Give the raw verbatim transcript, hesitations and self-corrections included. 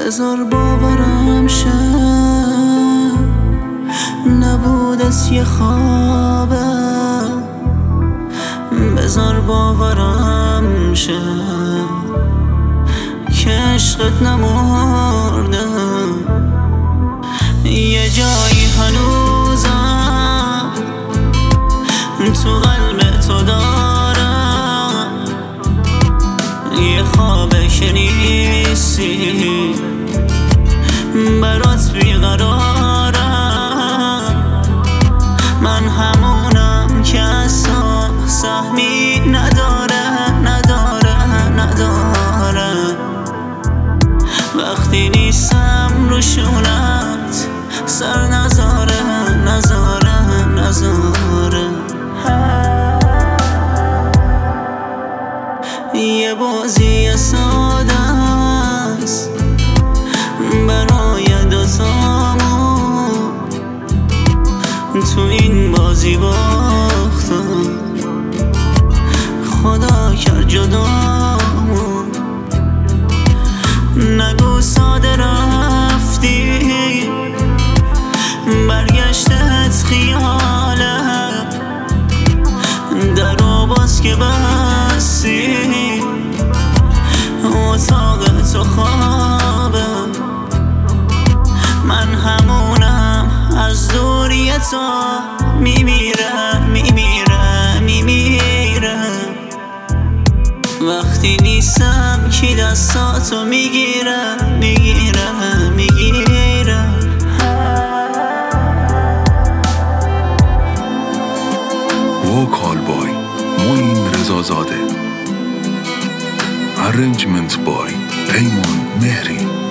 بذار باورم شه نبود از یه خوابه، بذار باورم شه که عشقت نمرده. یه جایی هنوزم تو قلب تو دارم، یه خوابه که نیستی برات بیقرارم. من همونم که اصلا سهمی نداره نداره نداره. وقتی نیستم رو شونت سر نزاره نزاره نزاره. یه بازی ساده است برای دوتامون، تو این بازی باختم خدا کرد جدامون. نگو ساده رفتی برگشتت خیاله، درو باز که بستی اتاق تو خوابه. من همونم از دوری تو میمیره میمیره میمیره. وقتی نیستم کی دستاتو میگیره میگیره میگیره. وکال بای معین رضازاده، ارنجمنت بای پیمان مهری.